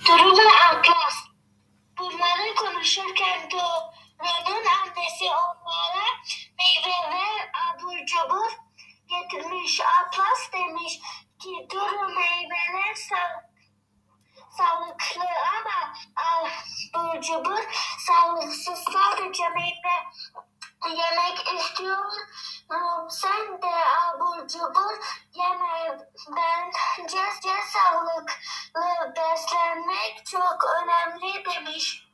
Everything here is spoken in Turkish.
Duru ve Atlas. Bunları konuşurken Duru'nun annesi onlara meyve ve abur cubur getirmiş. Atlas demiş ki Duru meyveler sağlıklı ama abur cubur sağlıksız. Sadece meyve yemek istiyorum. Sen de abur cubur yeme. Bence sağlıklı beslenmek çok önemli demiş.